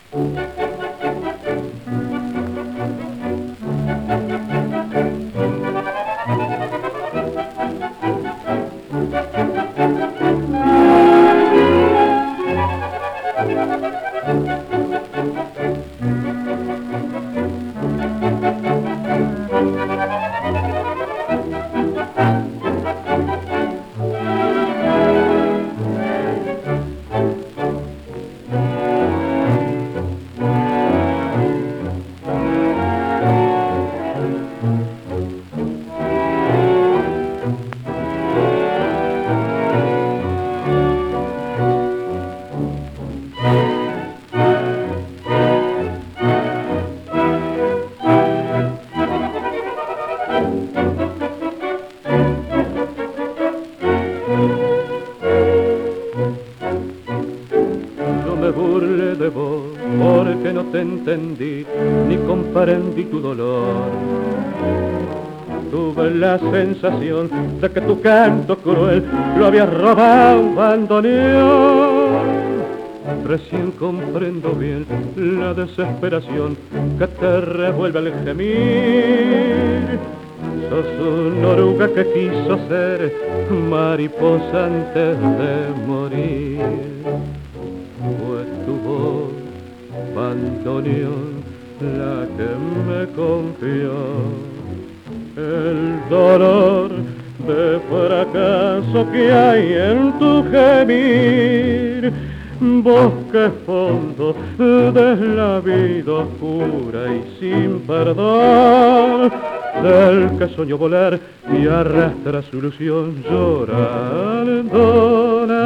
Me burlé de vos porque no te entendí ni comprendí tu dolor. Tuve la sensación de que tu canto cruel lo habías robado un bandoneón. Recién comprendo bien la desesperación que te revuelve al gemir. Sos una oruga que quiso ser mariposa antes de morir. Fue tu voz, bandoneón, la que me confió el dolor de fracaso que hay en tu gemir. Bosque fondo de la vida oscura y sin perdón, del que soñó volar y arrastra su ilusión llorando.